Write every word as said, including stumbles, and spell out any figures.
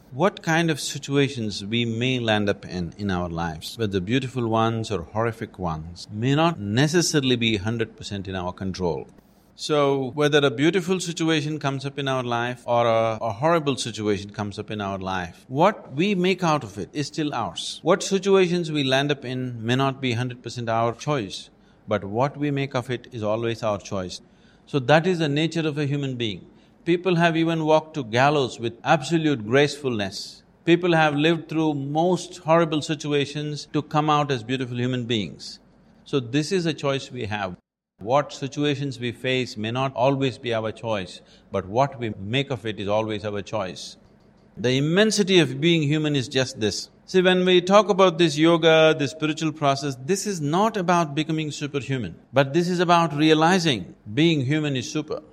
what kind of situations we may land up in in our lives, whether beautiful ones or horrific ones, may not necessarily be one hundred percent in our control. So, whether a beautiful situation comes up in our life or a, a horrible situation comes up in our life, what we make out of it is still ours. What situations we land up in may not be one hundred percent our choice, but what we make of it is always our choice. So that is the nature of a human being. People have even walked to gallows with absolute gracefulness. People have lived through most horrible situations to come out as beautiful human beings. So this is a choice we have. What situations we face may not always be our choice, but what we make of it is always our choice. The immensity of being human is just this. See, when we talk about this yoga, this spiritual process, this is not about becoming superhuman, but this is about realizing being human is super.